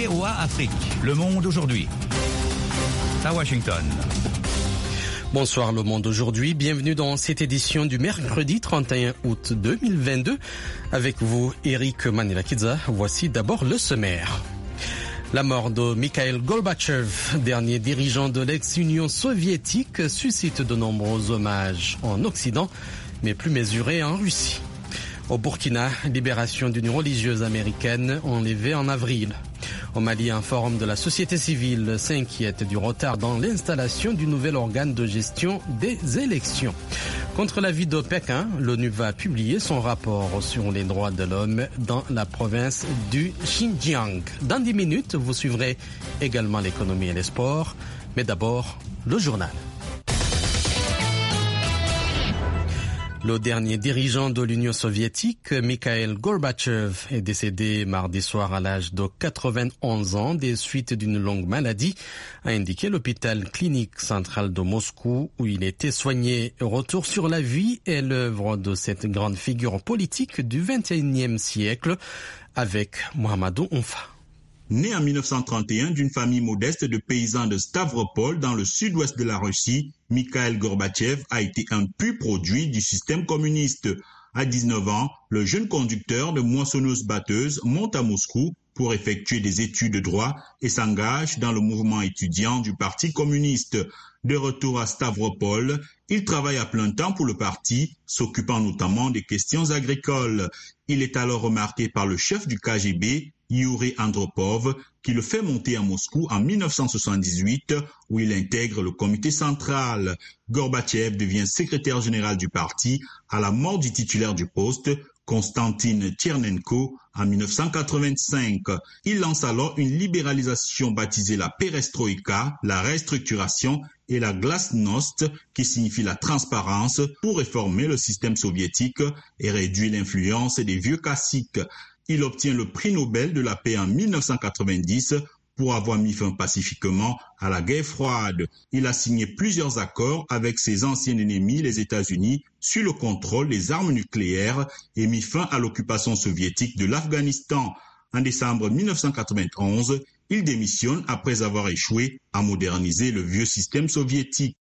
VOA Afrique. Le monde aujourd'hui. À Washington. Bonsoir Le Monde aujourd'hui, bienvenue dans cette édition du mercredi 31 août 2022. Avec vous, Eric Manilakidze. Voici d'abord le sommaire. La mort de Mikhail Gorbatchev, dernier dirigeant de l'ex-Union soviétique, suscite de nombreux hommages en Occident, mais plus mesurés en Russie. Au Burkina, libération d'une religieuse américaine enlevée en avril. Au Mali, un forum de la société civile s'inquiète du retard dans l'installation du nouvel organe de gestion des élections. Contre l'avis de Pékin, l'ONU va publier son rapport sur les droits de l'homme dans la province du Xinjiang. Dans 10 minutes, vous suivrez également l'économie et les sports. Mais d'abord, le journal. Le dernier dirigeant de l'Union soviétique, Mikhail Gorbatchev, est décédé mardi soir à l'âge de 91 ans des suites d'une longue maladie, a indiqué l'hôpital clinique central de Moscou où il était soigné. Retour sur la vie et l'œuvre de cette grande figure politique du XXIe siècle avec Mohamedou Oumfa. Né en 1931 d'une famille modeste de paysans de Stavropol dans le sud-ouest de la Russie, Mikhail Gorbatchev a été un pur produit du système communiste. À 19 ans, le jeune conducteur de moissonneuse-batteuse monte à Moscou pour effectuer des études de droit et s'engage dans le mouvement étudiant du Parti communiste. De retour à Stavropol, il travaille à plein temps pour le parti, s'occupant notamment des questions agricoles. Il est alors remarqué par le chef du KGB, Yuri Andropov, qui le fait monter à Moscou en 1978, où il intègre le comité central. Gorbatchev devient secrétaire général du parti à la mort du titulaire du poste, Konstantin Tchernenko, en 1985. Il lance alors une libéralisation baptisée la perestroïka, la restructuration et la glasnost, qui signifie la transparence, pour réformer le système soviétique et réduire l'influence des vieux classiques. Il obtient le prix Nobel de la paix en 1990 pour avoir mis fin pacifiquement à la guerre froide. Il a signé plusieurs accords avec ses anciens ennemis, les États-Unis, sur le contrôle des armes nucléaires et mis fin à l'occupation soviétique de l'Afghanistan. En décembre 1991, il démissionne après avoir échoué à moderniser le vieux système soviétique.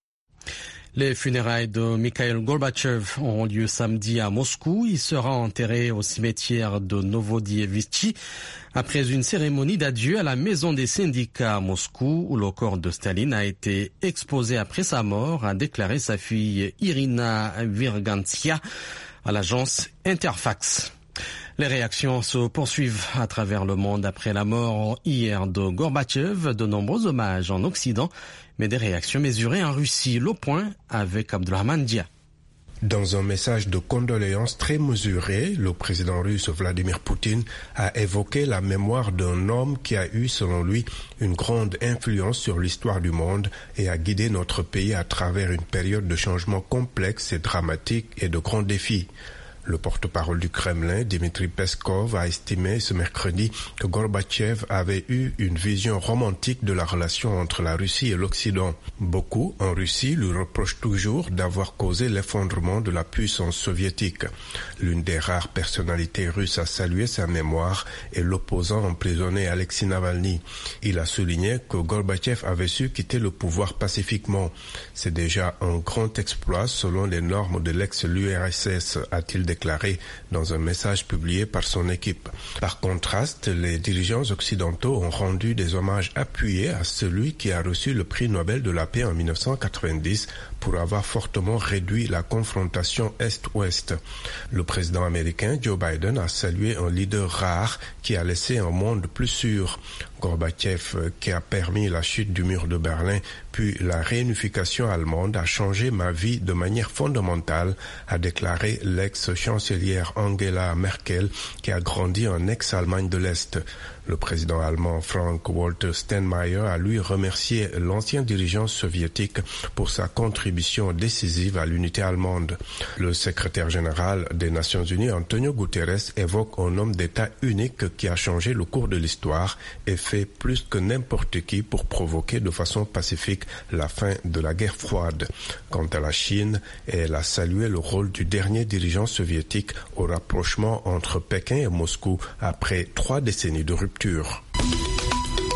Les funérailles de Mikhail Gorbatchev auront lieu samedi à Moscou. Il sera enterré au cimetière de Novodievitchi après une cérémonie d'adieu à la maison des syndicats à Moscou où le corps de Staline a été exposé après sa mort, a déclaré sa fille Irina Virgantsia à l'agence Interfax. Les réactions se poursuivent à travers le monde après la mort hier de Gorbatchev. De nombreux hommages en Occident, mais des réactions mesurées en Russie. Le point avec Abdulrahman Dia. Dans un message de condoléances très mesuré, le président russe Vladimir Poutine a évoqué la mémoire d'un homme qui a eu, selon lui, une grande influence sur l'histoire du monde et a guidé notre pays à travers une période de changement complexe et dramatique et de grands défis. Le porte-parole du Kremlin, Dmitry Peskov, a estimé ce mercredi que Gorbatchev avait eu une vision romantique de la relation entre la Russie et l'Occident. Beaucoup, en Russie, lui reprochent toujours d'avoir causé l'effondrement de la puissance soviétique. L'une des rares personnalités russes à saluer sa mémoire est l'opposant emprisonné Alexei Navalny. Il a souligné que Gorbatchev avait su quitter le pouvoir pacifiquement. C'est déjà un grand exploit selon les normes de l'ex-URSS, a-t-il déclaré dans un message publié par son équipe. Par contraste, les dirigeants occidentaux ont rendu des hommages appuyés à celui qui a reçu le prix Nobel de la paix en 1990 pour avoir fortement réduit la confrontation Est-Ouest. Le président américain Joe Biden a salué un leader rare qui a laissé un monde plus sûr. Gorbatchev, qui a permis la chute du mur de Berlin, puis la réunification allemande, a changé ma vie de manière fondamentale, a déclaré l'ex-chancelière Angela Merkel, qui a grandi en ex-Allemagne de l'Est. Le président allemand Frank-Walter Steinmeier a lui remercié l'ancien dirigeant soviétique pour sa contribution décisive à l'unité allemande. Le secrétaire général des Nations Unies, Antonio Guterres, évoque un homme d'État unique qui a changé le cours de l'histoire et fait plus que n'importe qui pour provoquer de façon pacifique la fin de la guerre froide. Quant à la Chine, elle a salué le rôle du dernier dirigeant soviétique au rapprochement entre Pékin et Moscou après 3 décennies de rupture.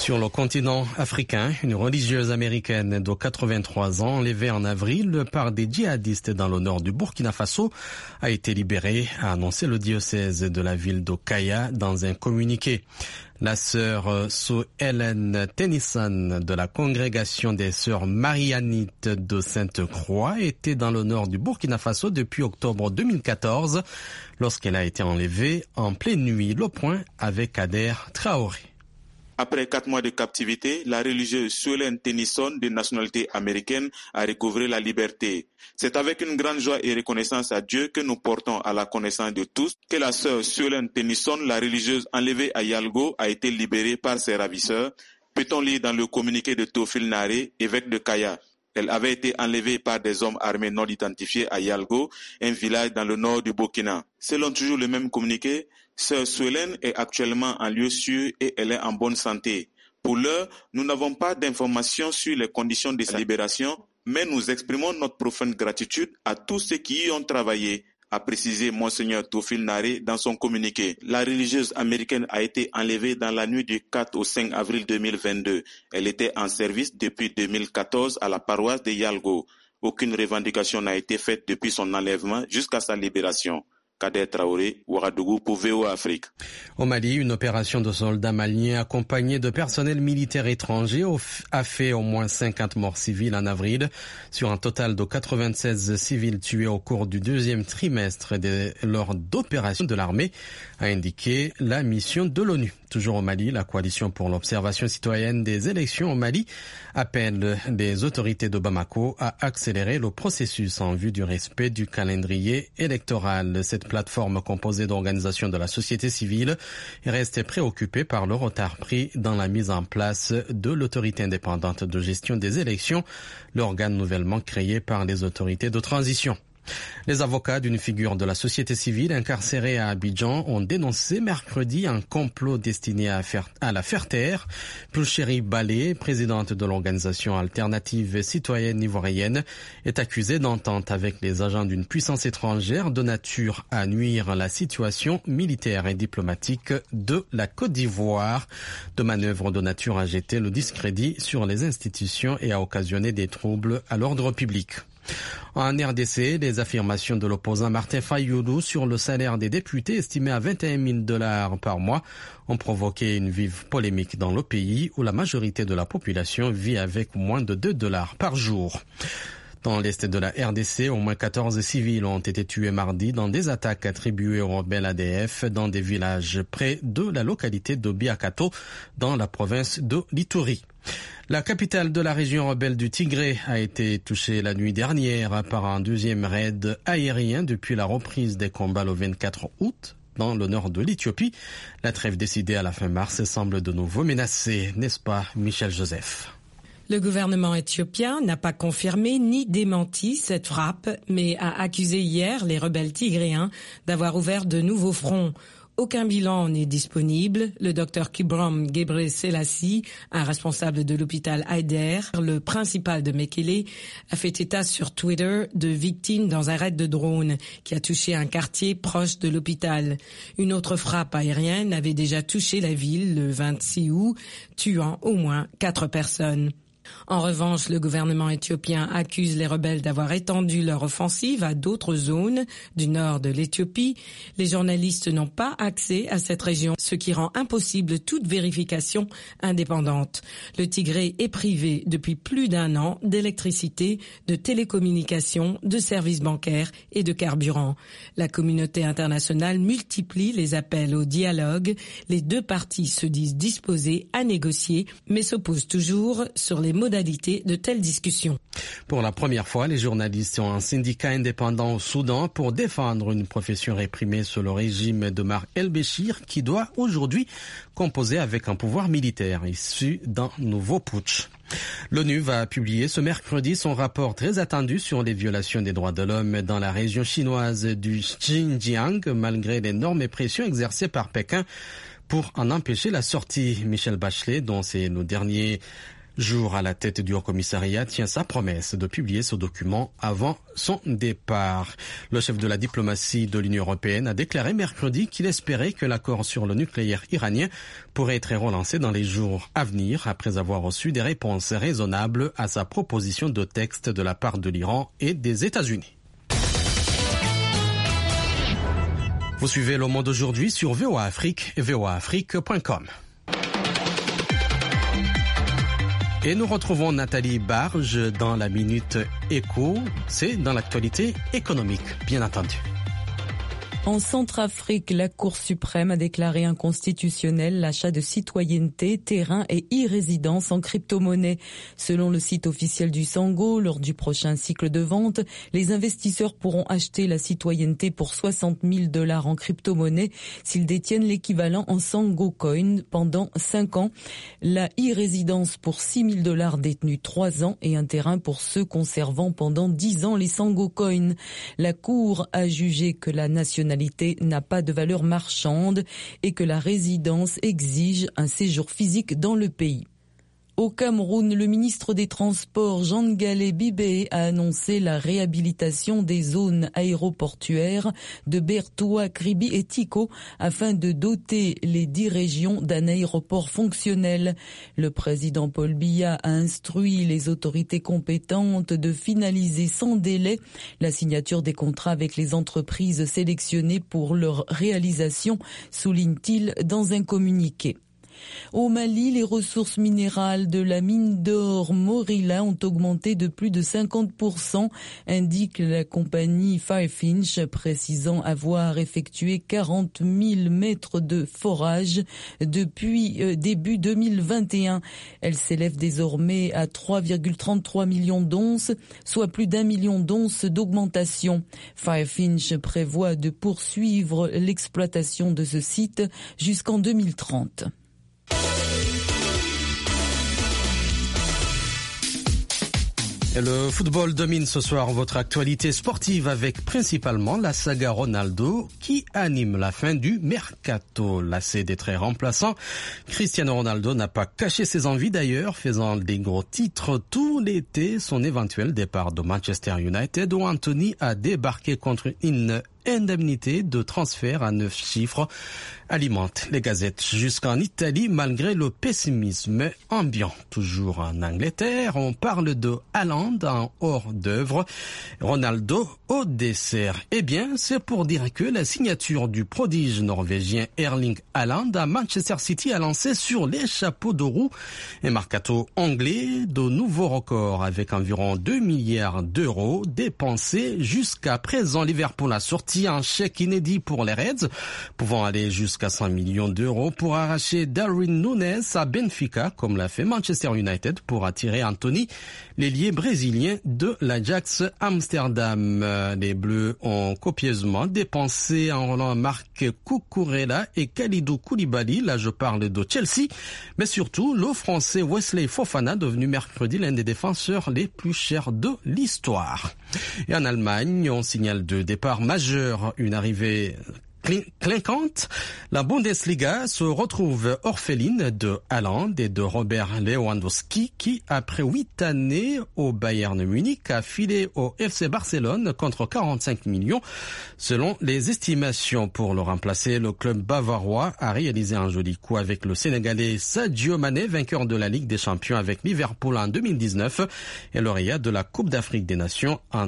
Sur le continent africain, une religieuse américaine de 83 ans, enlevée en avril par des djihadistes dans le nord du Burkina Faso, a été libérée, a annoncé le diocèse de la ville de Kaya dans un communiqué. La sœur Sue Ellen Tennyson de la congrégation des sœurs marianites de Sainte-Croix était dans le nord du Burkina Faso depuis octobre 2014 lorsqu'elle a été enlevée en pleine nuit. Le point avec Kader Traoré. Après 4 mois de captivité, la religieuse Sue Ellen Tennyson, de nationalité américaine, a recouvré la liberté. C'est avec une grande joie et reconnaissance à Dieu que nous portons à la connaissance de tous que la sœur Sue Ellen Tennyson, la religieuse enlevée à Yalgo, a été libérée par ses ravisseurs. Peut-on lire dans le communiqué de Théophile Naré, évêque de Kaya. Elle avait été enlevée par des hommes armés non identifiés à Yalgo, un village dans le nord du Burkina. Selon toujours le même communiqué, Sœur Sue Ellen est actuellement en lieu sûr et elle est en bonne santé. Pour l'heure, nous n'avons pas d'informations sur les conditions de sa libération, mais nous exprimons notre profonde gratitude à tous ceux qui y ont travaillé, a précisé Monseigneur Théophile Naré dans son communiqué. La religieuse américaine a été enlevée dans la nuit du 4 au 5 avril 2022. Elle était en service depuis 2014 à la paroisse de Yalgo. Aucune revendication n'a été faite depuis son enlèvement jusqu'à sa libération. Kader Traoré, Ouagadougou pour VOA Afrique. Au Mali, une opération de soldats maliens accompagnés de personnel militaire étranger a fait au moins 50 morts civiles en avril, sur un total de 96 civils tués au cours du deuxième trimestre lors d'opérations de l'armée, a indiqué la mission de l'ONU. Toujours au Mali, la coalition pour l'observation citoyenne des élections au Mali appelle les autorités de Bamako à accélérer le processus en vue du respect du calendrier électoral. Cette plateforme composée d'organisations de la société civile reste préoccupée par le retard pris dans la mise en place de l'autorité indépendante de gestion des élections, l'organe nouvellement créé par les autorités de transition. Les avocats d'une figure de la société civile incarcérée à Abidjan ont dénoncé mercredi un complot destiné à la faire taire. Pulchéri Balé, présidente de l'organisation alternative citoyenne ivoirienne, est accusée d'entente avec les agents d'une puissance étrangère de nature à nuire à la situation militaire et diplomatique de la Côte d'Ivoire, de manœuvres de nature à jeter le discrédit sur les institutions et à occasionner des troubles à l'ordre public. En RDC, les affirmations de l'opposant Martin Fayoulou sur le salaire des députés estimé à $21 000 par mois ont provoqué une vive polémique dans le pays où la majorité de la population vit avec moins de $2 par jour. Dans l'est de la RDC, au moins 14 civils ont été tués mardi dans des attaques attribuées aux rebelles ADF dans des villages près de la localité de Biakato, dans la province de l'Ituri. La capitale de la région rebelle du Tigré a été touchée la nuit dernière par un deuxième raid aérien depuis la reprise des combats le 24 août. Dans le nord de l'Éthiopie, la trêve décidée à la fin mars semble de nouveau menacée, n'est-ce pas, Michel Joseph? Le gouvernement éthiopien n'a pas confirmé ni démenti cette frappe, mais a accusé hier les rebelles tigréens d'avoir ouvert de nouveaux fronts. Aucun bilan n'est disponible. Le docteur Kibrom Gebre-Selassie, un responsable de l'hôpital Haider, le principal de Mekele, a fait état sur Twitter de victimes dans un raid de drone qui a touché un quartier proche de l'hôpital. Une autre frappe aérienne avait déjà touché la ville le 26 août, tuant au moins 4 personnes. En revanche, le gouvernement éthiopien accuse les rebelles d'avoir étendu leur offensive à d'autres zones du nord de l'Éthiopie. Les journalistes n'ont pas accès à cette région, ce qui rend impossible toute vérification indépendante. Le Tigré est privé depuis plus d'1 an d'électricité, de télécommunications, de services bancaires et de carburant. La communauté internationale multiplie les appels au dialogue. Les deux parties se disent disposées à négocier, mais s'opposent toujours sur les modalités de telles discussions. Pour la première fois, les journalistes sont un syndicat indépendant au Soudan pour défendre une profession réprimée sous le régime d'Omar el-Béchir qui doit aujourd'hui composer avec un pouvoir militaire issu d'un nouveau putsch. L'ONU va publier ce mercredi son rapport très attendu sur les violations des droits de l'homme dans la région chinoise du Xinjiang, malgré l'énorme pression exercée par Pékin pour en empêcher la sortie. Michel Bachelet, dont c'est le dernier jour à la tête du Haut-Commissariat tient sa promesse de publier ce document avant son départ. Le chef de la diplomatie de l'Union européenne a déclaré mercredi qu'il espérait que l'accord sur le nucléaire iranien pourrait être relancé dans les jours à venir après avoir reçu des réponses raisonnables à sa proposition de texte de la part de l'Iran et des États-Unis. Vous suivez Le Monde aujourd'hui sur VOA Afrique et voaafrique.com. Et nous retrouvons Nathalie Barge dans la Minute Éco. C'est dans l'actualité économique, bien entendu. En Centrafrique, la Cour suprême a déclaré inconstitutionnel l'achat de citoyenneté, terrain et e-résidence en crypto-monnaie. Selon le site officiel du Sango, lors du prochain cycle de vente, les investisseurs pourront acheter la citoyenneté pour $60,000 en crypto-monnaie s'ils détiennent l'équivalent en Sango Coin pendant 5 ans, la e-résidence pour $6,000 détenus 3 ans et un terrain pour ceux conservant pendant 10 ans les Sango Coin. La Cour a jugé que la nationalité n'a pas de valeur marchande et que la résidence exige un séjour physique dans le pays. Au Cameroun, le ministre des Transports, Jean Ngalé Bibé, a annoncé la réhabilitation des zones aéroportuaires de Bertoua, Kribi et Tiko afin de doter les 10 régions d'un aéroport fonctionnel. Le président Paul Biya a instruit les autorités compétentes de finaliser sans délai la signature des contrats avec les entreprises sélectionnées pour leur réalisation, souligne-t-il dans un communiqué. Au Mali, les ressources minérales de la mine d'or Morila ont augmenté de plus de 50%, indique la compagnie Firefinch, précisant avoir effectué 40 000 mètres de forage depuis début 2021. Elle s'élève désormais à 3,33 millions d'onces, soit plus d'1 million d'onces d'augmentation. Firefinch prévoit de poursuivre l'exploitation de ce site jusqu'en 2030. Et le football domine ce soir votre actualité sportive avec principalement la saga Ronaldo qui anime la fin du mercato. Lassé d'être remplaçant, Cristiano Ronaldo n'a pas caché ses envies d'ailleurs, faisant des gros titres tout l'été. Son éventuel départ de Manchester United où Anthony a débarqué contre une indemnité de transfert à 9 chiffres alimente les gazettes jusqu'en Italie malgré le pessimisme ambiant. Toujours en Angleterre, on parle de Haaland en hors d'œuvre, Ronaldo au dessert. Eh bien, c'est pour dire que la signature du prodige norvégien Erling Haaland à Manchester City a lancé sur les chapeaux de roue un mercato anglais de nouveaux records avec environ 2 milliards d'euros dépensés jusqu'à présent. Liverpool a sorti un chèque inédit pour les Reds, pouvant aller jusqu'à 100 millions d'euros pour arracher Darwin Núñez à Benfica, comme l'a fait Manchester United pour attirer Anthony, l'ailier brésilien de l'Ajax Amsterdam. Les Bleus ont copieusement dépensé en Roland Marc Cucurella et Kalidou Koulibaly, là je parle de Chelsea, mais surtout le Français Wesley Fofana, devenu mercredi l'un des défenseurs les plus chers de l'histoire. Et en Allemagne, on signale 2 départs majeurs, une arrivée clinquante. La Bundesliga se retrouve orpheline de Haaland et de Robert Lewandowski qui, après 8 années au Bayern Munich, a filé au FC Barcelone contre 45 millions. Selon les estimations, pour le remplacer, le club bavarois a réalisé un joli coup avec le Sénégalais Sadio Mané, vainqueur de la Ligue des Champions avec Liverpool en 2019 et lauréat de la Coupe d'Afrique des Nations en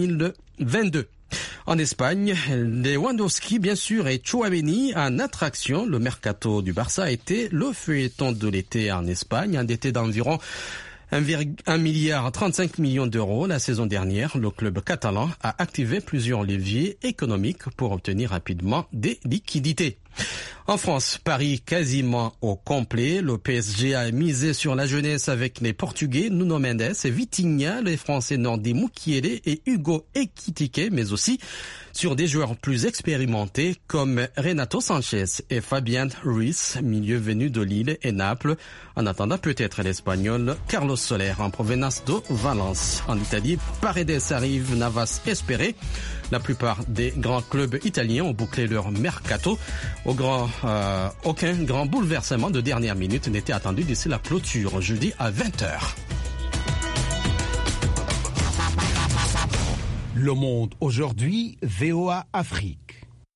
2022. En Espagne, Lewandowski, bien sûr, et Tchouaméni en attraction. Le mercato du Barça a été le feuilleton de l'été en Espagne, endetté d'environ 1,35 milliard d'euros la saison dernière. Le club catalan a activé plusieurs leviers économiques pour obtenir rapidement des liquidités. En France, Paris quasiment au complet. Le PSG a misé sur la jeunesse avec les Portugais Nuno Mendes et Vitinha, les Français Nordi Mukiele et Hugo Ekitike, mais aussi sur des joueurs plus expérimentés comme Renato Sanchez et Fabián Ruiz, milieu venu de Lille et Naples. En attendant peut-être l'Espagnol Carlos Soler en provenance de Valence. En Italie, Paredes arrive, Navas espéré. La plupart des grands clubs italiens ont bouclé leur mercato. Aucun grand bouleversement de dernière minute n'était attendu d'ici la clôture jeudi à 20h. Le Monde aujourd'hui, VOA Afrique.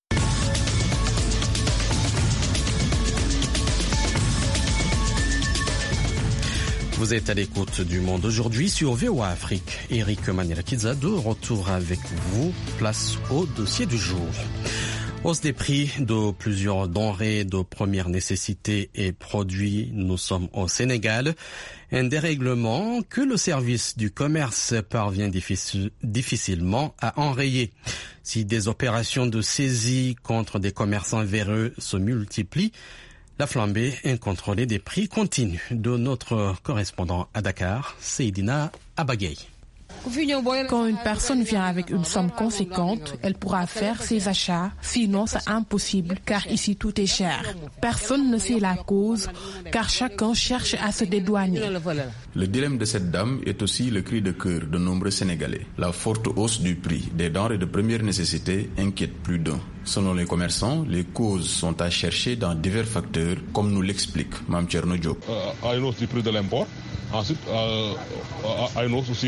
Vous êtes à l'écoute du Monde aujourd'hui sur VOA Afrique. Eric Maniela-Kidza de retour avec vous. Place au dossier du jour. Hausse des prix de plusieurs denrées de première nécessité et produits. Nous sommes au Sénégal. Un dérèglement que le service du commerce parvient difficilement à enrayer. Si des opérations de saisie contre des commerçants véreux se multiplient, la flambée incontrôlée des prix continue. De notre correspondant à Dakar, Seydina Abagay. Quand une personne vient avec une somme conséquente, elle pourra faire ses achats. Sinon, c'est impossible, car ici tout est cher. Personne ne sait la cause, car chacun cherche à se dédouaner. Le dilemme de cette dame est aussi le cri de cœur de nombreux Sénégalais. La forte hausse du prix des denrées de première nécessité inquiète plus d'un. Selon les commerçants, les causes sont à chercher dans divers facteurs, comme nous l'explique Mme Tcherno Diop. À une hausse du prix de l'import, ensuite à une hausse aussi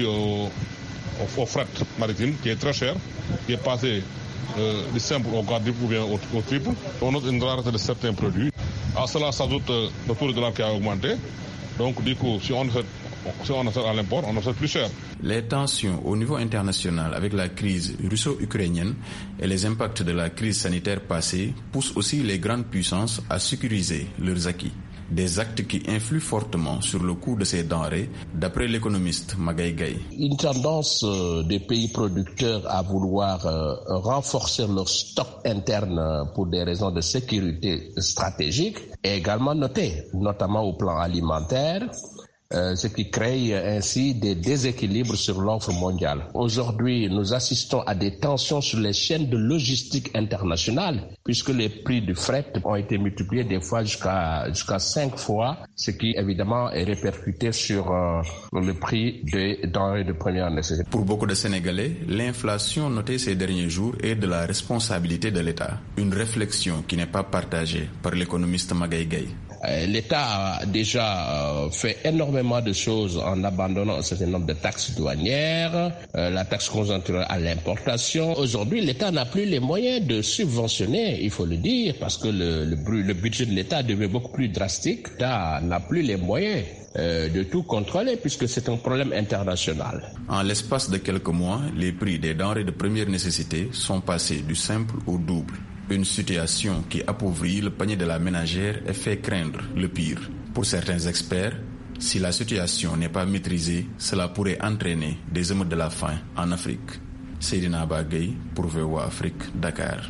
au fret maritime qui est très cher, qui est passé du simple au quadruple ou bien au triple. On note une rareté de certains produits. À cela s'ajoute le taux de dollar qui a augmenté. Donc du coup, si on achète à l'import, on achète plus cher. Les tensions au niveau international avec la crise russo-ukrainienne et les impacts de la crise sanitaire passée poussent aussi les grandes puissances à sécuriser leurs acquis. Des actes qui influent fortement sur le coût de ces denrées, d'après l'économiste Magaye Gaye. Une tendance des pays producteurs à vouloir renforcer leur stock interne pour des raisons de sécurité stratégique est également notée, notamment au plan alimentaire. Ce qui crée ainsi des déséquilibres sur l'offre mondiale. Aujourd'hui, nous assistons à des tensions sur les chaînes de logistique internationale, puisque les prix du fret ont été multipliés des fois jusqu'à 5 fois, ce qui évidemment est répercuté sur le prix des denrées de première nécessité. Pour beaucoup de Sénégalais, l'inflation notée ces derniers jours est de la responsabilité de l'État. Une réflexion qui n'est pas partagée par l'économiste Magaye Gaye. L'État a déjà fait énormément de choses en abandonnant un certain nombre de taxes douanières, la taxe conjoncturelle à l'importation. Aujourd'hui, l'État n'a plus les moyens de subventionner, il faut le dire, parce que le budget de l'État devient beaucoup plus drastique. L'État n'a plus les moyens de tout contrôler puisque c'est un problème international. En l'espace de quelques mois, les prix des denrées de première nécessité sont passés du simple au double. Une situation qui appauvrit le panier de la ménagère et fait craindre le pire. Pour certains experts, si la situation n'est pas maîtrisée, cela pourrait entraîner des émeutes de la faim en Afrique. Seydina Abagay pour VOA Afrique, Dakar.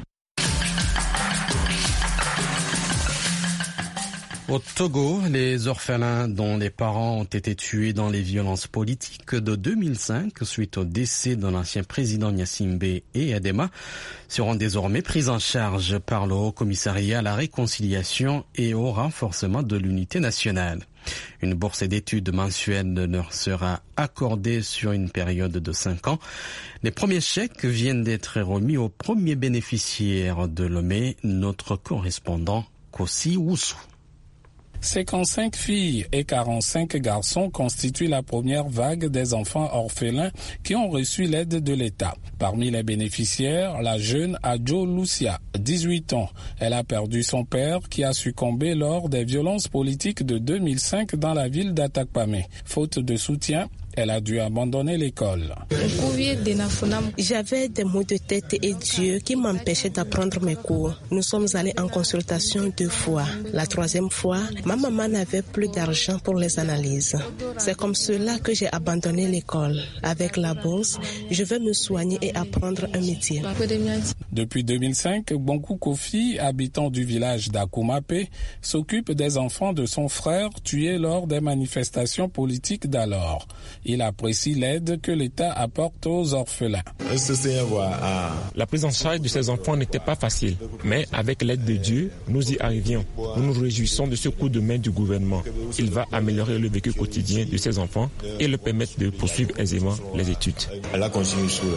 Au Togo, les orphelins dont les parents ont été tués dans les violences politiques de 2005 suite au décès de l'ancien président Gnassingbé et Adema seront désormais pris en charge par le Haut Commissariat à la réconciliation et au renforcement de l'unité nationale. Une bourse d'études mensuelle leur sera accordée sur une période de 5 ans. Les premiers chèques viennent d'être remis aux premiers bénéficiaires de Lomé, notre correspondant Kossi Woussou. 55 filles et 45 garçons constituent la première vague des enfants orphelins qui ont reçu l'aide de l'État. Parmi les bénéficiaires, la jeune Adjo Lucia, 18 ans. Elle a perdu son père qui a succombé lors des violences politiques de 2005 dans la ville d'Atakpamé. Faute de soutien, elle a dû abandonner l'école. J'avais des maux de tête et d'yeux qui m'empêchaient d'apprendre mes cours. Nous sommes allés en consultation 2 fois. La 3e fois, ma maman n'avait plus d'argent pour les analyses. C'est comme cela que j'ai abandonné l'école. Avec la bourse, je vais me soigner et apprendre un métier. Depuis 2005, Bonkou Kofi, habitant du village d'Akoumapé, s'occupe des enfants de son frère tués lors des manifestations politiques d'alors. Il apprécie l'aide que l'État apporte aux orphelins. La prise en charge de ces enfants n'était pas facile, mais avec l'aide de Dieu, nous y arrivions. Nous nous réjouissons de ce coup de main du gouvernement. Il va améliorer le vécu quotidien de ces enfants et leur permettre de poursuivre aisément les études.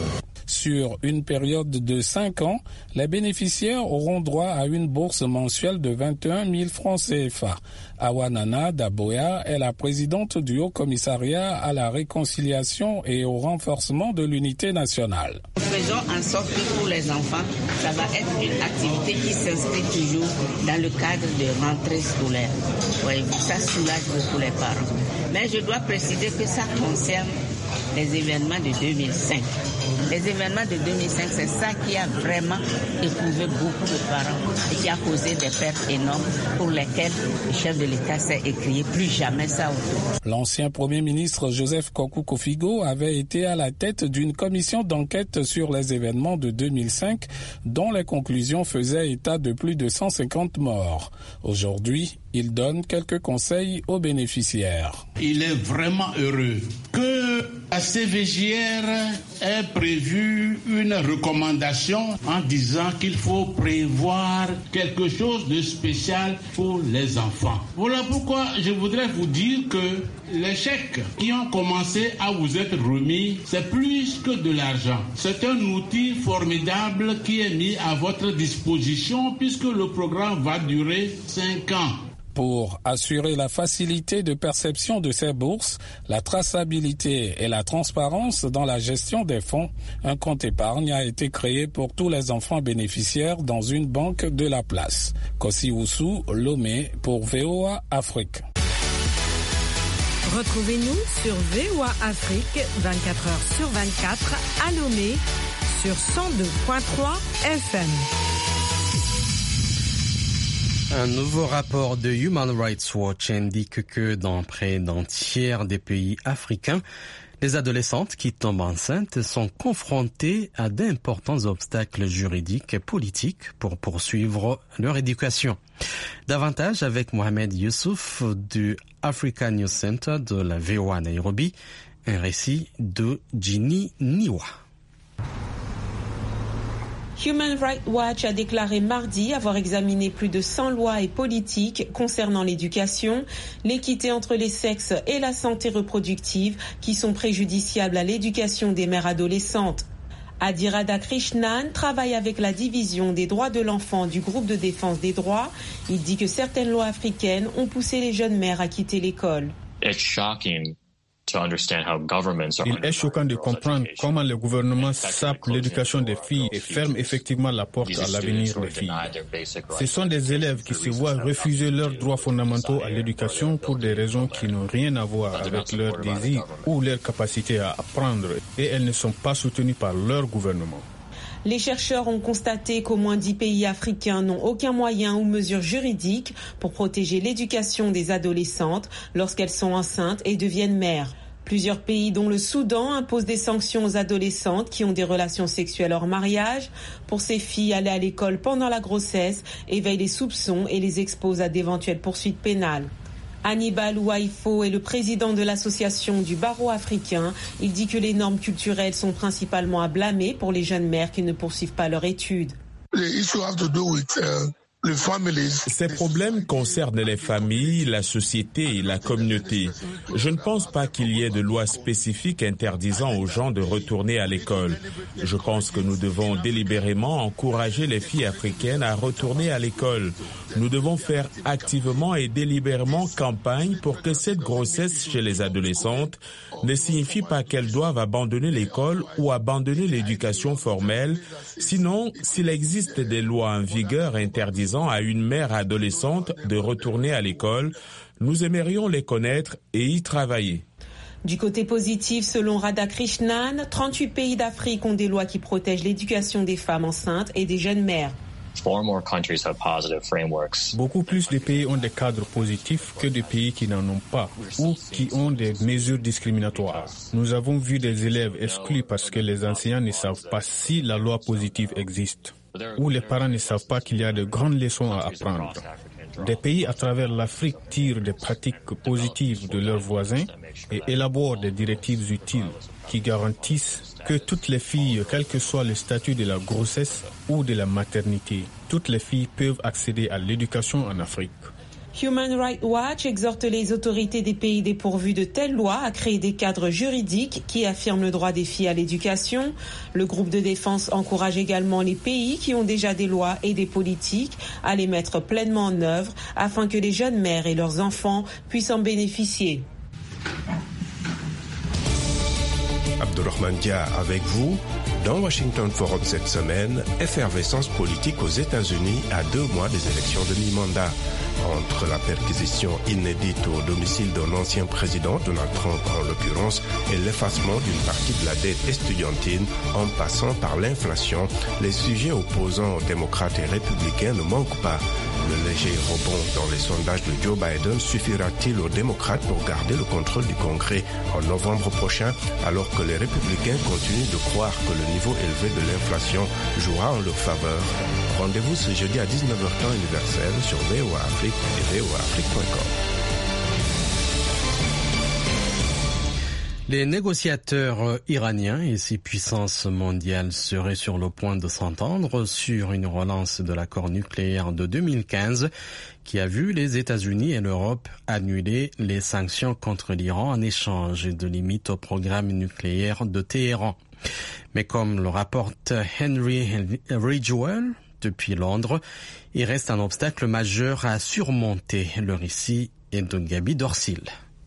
Sur une période de 5 ans, les bénéficiaires auront droit à une bourse mensuelle de 21 000 francs CFA. Awa Nana Daboya est la présidente du Haut Commissariat à la réconciliation et au renforcement de l'unité nationale. Faisons en sorte que pour les enfants, ça va être une activité qui s'inscrit toujours dans le cadre de rentrée scolaire. Voyez-vous, ça soulage beaucoup les parents. Mais je dois préciser que ça concerne les événements de 2005. Les événements de 2005, c'est ça qui a vraiment éprouvé beaucoup de parents et qui a causé des pertes énormes pour lesquelles le chef de l'État s'est écrié plus jamais ça autour. L'ancien Premier ministre Joseph Kokou Kofigo avait été à la tête d'une commission d'enquête sur les événements de 2005 dont les conclusions faisaient état de plus de 150 morts. Aujourd'hui, il donne quelques conseils aux bénéficiaires. Il est vraiment heureux que la CVJR ait prévu une recommandation en disant qu'il faut prévoir quelque chose de spécial pour les enfants. Voilà pourquoi je voudrais vous dire que les chèques qui ont commencé à vous être remis, c'est plus que de l'argent. C'est un outil formidable qui est mis à votre disposition puisque le programme va durer 5 ans. Pour assurer la facilité de perception de ces bourses, la traçabilité et la transparence dans la gestion des fonds, un compte épargne a été créé pour tous les enfants bénéficiaires dans une banque de la place. Kossi Oussou, Lomé pour VOA Afrique. Retrouvez-nous sur VOA Afrique 24h/24 à Lomé sur 102.3 FM. Un nouveau rapport de Human Rights Watch indique que dans près d'un tiers des pays africains, les adolescentes qui tombent enceintes sont confrontées à d'importants obstacles juridiques et politiques pour poursuivre leur éducation. Davantage avec Mohamed Youssouf du Africa News Center de la VOA Nairobi, un récit de Ginny Niwa. Human Rights Watch a déclaré mardi avoir examiné plus de 100 lois et politiques concernant l'éducation, l'équité entre les sexes et la santé reproductive qui sont préjudiciables à l'éducation des mères adolescentes. Adi Radhakrishnan travaille avec la division des droits de l'enfant du groupe de défense des droits. Il dit que certaines lois africaines ont poussé les jeunes mères à quitter l'école. Il est choquant de comprendre comment le gouvernement sape l'éducation des filles et ferme effectivement la porte à l'avenir des filles. Ce sont des élèves qui se voient refuser leurs droits fondamentaux à l'éducation pour des raisons qui n'ont rien à voir avec leur désir ou leur capacité à apprendre, et elles ne sont pas soutenues par leur gouvernement. Les chercheurs ont constaté qu'au moins 10 pays africains n'ont aucun moyen ou mesure juridique pour protéger l'éducation des adolescentes lorsqu'elles sont enceintes et deviennent mères. Plusieurs pays, dont le Soudan, imposent des sanctions aux adolescentes qui ont des relations sexuelles hors mariage. Pour ces filles, aller à l'école pendant la grossesse éveille les soupçons et les expose à d'éventuelles poursuites pénales. Hannibal Ouaifo est le président de l'association du barreau africain. Il dit que les normes culturelles sont principalement à blâmer pour les jeunes mères qui ne poursuivent pas leur étude. Ces problèmes concernent les familles, la société et la communauté. Je ne pense pas qu'il y ait de loi spécifique interdisant aux gens de retourner à l'école. Je pense que nous devons délibérément encourager les filles africaines à retourner à l'école. Nous devons faire activement et délibérément campagne pour que cette grossesse chez les adolescentes ne signifie pas qu'elles doivent abandonner l'école ou abandonner l'éducation formelle. Sinon, s'il existe des lois en vigueur interdisant à une mère adolescente de retourner à l'école, nous aimerions les connaître et y travailler. Du côté positif, selon Radhakrishnan, 38 pays d'Afrique ont des lois qui protègent l'éducation des femmes enceintes et des jeunes mères. Beaucoup plus de pays ont des cadres positifs que de pays qui n'en ont pas ou qui ont des mesures discriminatoires. Nous avons vu des élèves exclus parce que les enseignants ne savent pas si la loi positive existe, ou les parents ne savent pas qu'il y a de grandes leçons à apprendre. Des pays à travers l'Afrique tirent des pratiques positives de leurs voisins et élaborent des directives utiles qui garantissent que toutes les filles, quel que soit le statut de la grossesse ou de la maternité, toutes les filles peuvent accéder à l'éducation en Afrique. Human Rights Watch exhorte les autorités des pays dépourvus de telles lois à créer des cadres juridiques qui affirment le droit des filles à l'éducation. Le groupe de défense encourage également les pays qui ont déjà des lois et des politiques à les mettre pleinement en œuvre afin que les jeunes mères et leurs enfants puissent en bénéficier. Abdurrahman Dia avec vous. Dans Washington Forum cette semaine, effervescence politique aux États-Unis à 2 mois des élections de mi-mandat. Entre la perquisition inédite au domicile d'un ancien président, Donald Trump en l'occurrence, et l'effacement d'une partie de la dette estudiantine en passant par l'inflation, les sujets opposants aux démocrates et républicains ne manquent pas. Le léger rebond dans les sondages de Joe Biden suffira-t-il aux démocrates pour garder le contrôle du Congrès en novembre prochain, alors que les républicains continuent de croire que le niveau élevé de l'inflation jouera en leur faveur? Rendez-vous ce jeudi à 19h temps universel sur VOA Afrique et voaafrique.com. Les négociateurs iraniens et ses puissances mondiales seraient sur le point de s'entendre sur une relance de l'accord nucléaire de 2015 qui a vu les États-Unis et l'Europe annuler les sanctions contre l'Iran en échange de limites au programme nucléaire de Téhéran. Mais comme le rapporte Henry Ridgewell depuis Londres, il reste un obstacle majeur à surmonter. Le récit est de Gabi Dorsil.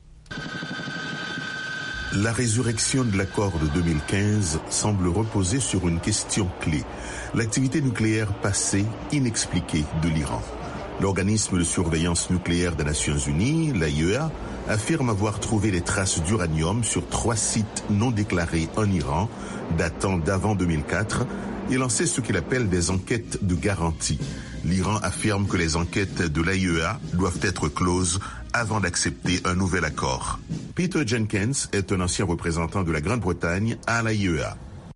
La résurrection de l'accord de 2015 semble reposer sur une question clé, l'activité nucléaire passée inexpliquée de l'Iran. L'organisme de surveillance nucléaire des Nations Unies, l'AIEA, affirme avoir trouvé des traces d'uranium sur 3 sites non déclarés en Iran, datant d'avant 2004, et lancé ce qu'il appelle des enquêtes de garantie. L'Iran affirme que les enquêtes de l'AIEA doivent être closes avant d'accepter un nouvel accord. Peter Jenkins est un ancien représentant de la Grande-Bretagne à l'AIEA.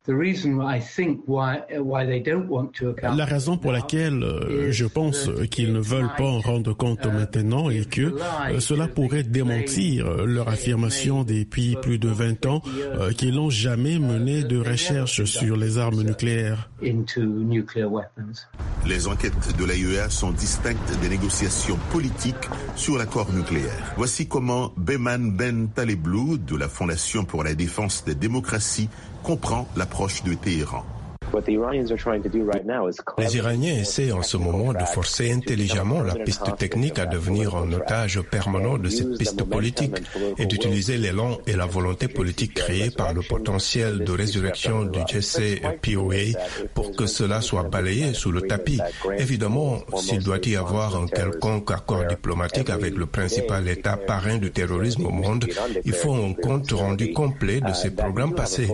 La raison pour laquelle je pense qu'ils ne veulent pas en rendre compte maintenant est que cela pourrait démentir leur affirmation depuis plus de 20 ans qu'ils n'ont jamais mené de recherche sur les armes nucléaires. Les enquêtes de l'AIEA sont distinctes des négociations politiques sur l'accord nucléaire. Voici comment Beyman Ben Taleblou de la Fondation pour la défense des démocraties comprend l'approche de Téhéran. Les Iraniens essaient en ce moment de forcer intelligemment la piste technique à devenir un otage permanent de cette piste politique et d'utiliser l'élan et la volonté politique créée par le potentiel de résurrection du JCPOA pour que cela soit balayé sous le tapis. Évidemment, s'il doit y avoir un quelconque accord diplomatique avec le principal État parrain du terrorisme au monde, il faut un compte rendu complet de ces programmes passés.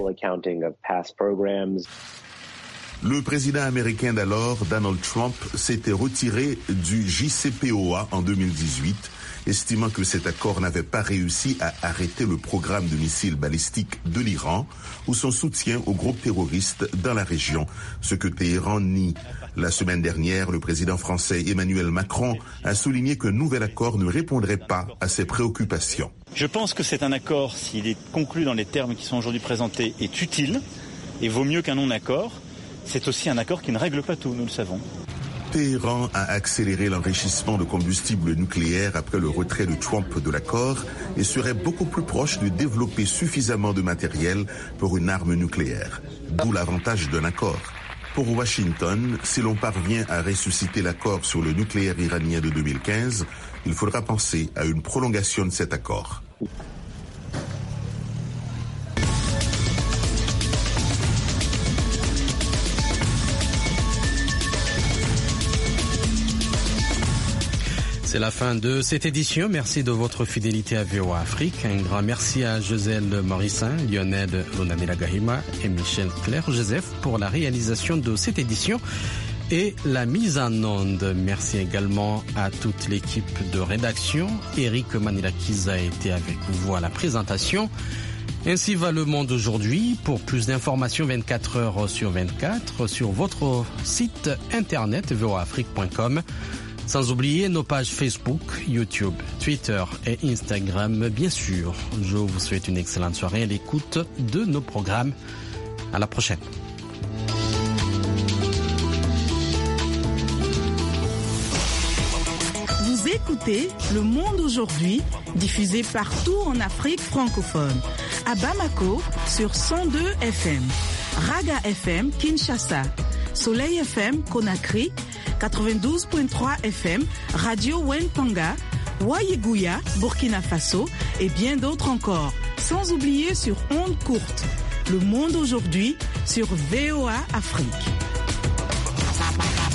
Le président américain d'alors, Donald Trump, s'était retiré du JCPOA en 2018, estimant que cet accord n'avait pas réussi à arrêter le programme de missiles balistiques de l'Iran ou son soutien aux groupes terroristes dans la région, ce que Téhéran nie. La semaine dernière, le président français Emmanuel Macron a souligné qu'un nouvel accord ne répondrait pas à ses préoccupations. Je pense que c'est un accord, s'il est conclu dans les termes qui sont aujourd'hui présentés, est utile et vaut mieux qu'un non-accord. C'est aussi un accord qui ne règle pas tout, nous le savons. Téhéran a accéléré l'enrichissement de combustible nucléaire après le retrait de Trump de l'accord et serait beaucoup plus proche de développer suffisamment de matériel pour une arme nucléaire. D'où l'avantage d'un accord. Pour Washington, si l'on parvient à ressusciter l'accord sur le nucléaire iranien de 2015, il faudra penser à une prolongation de cet accord. C'est la fin de cette édition. Merci de votre fidélité à VOA Afrique. Un grand merci à Joselle Morissin, Lionel Lunamila Gahima et Michel Claire-Joseph pour la réalisation de cette édition et la mise en onde. Merci également à toute l'équipe de rédaction. Eric Manilakiz a été avec vous à la présentation. Ainsi va le monde aujourd'hui. Pour plus d'informations 24 heures sur 24 sur votre site internet voaafrique.com. Sans oublier nos pages Facebook, YouTube, Twitter et Instagram, bien sûr. Je vous souhaite une excellente soirée à l'écoute de nos programmes. À la prochaine. Vous écoutez Le Monde aujourd'hui, diffusé partout en Afrique francophone. À Bamako, sur 102 FM. Raga FM, Kinshasa. Soleil FM, Conakry. 92.3 FM, Radio Wentanga. Waïgouya, Burkina Faso. Et bien d'autres encore. Sans oublier sur ondes courtes. Le Monde aujourd'hui, sur VOA Afrique.